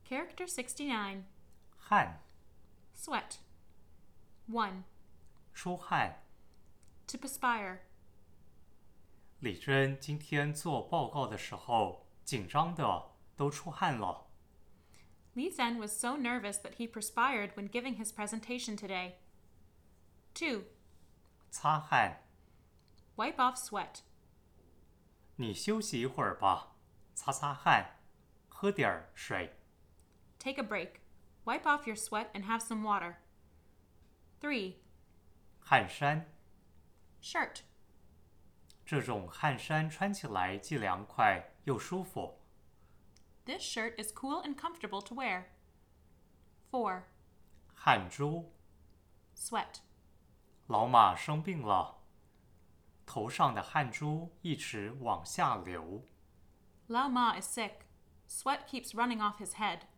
Character 69. 汗 Sweat. 1. 出汗。 To perspire. 李珍今天做报告的时候，紧张的都出汗了。 Li Zhen was so nervous that he perspired when giving his presentation today. 2. 擦汗。 Wipe off sweat. 你休息一会儿吧，擦擦汗，喝点儿水。 Take a break. Wipe off your sweat and have some water. 3. 汗衫。 Shirt. 这种汗衫穿起来既凉快又舒服。 This shirt is cool and comfortable to wear. 4. 汗珠。 Sweat. 老马生病了，头上的汗珠一直往下流。 Lao Ma is sick. Sweat keeps running off his head.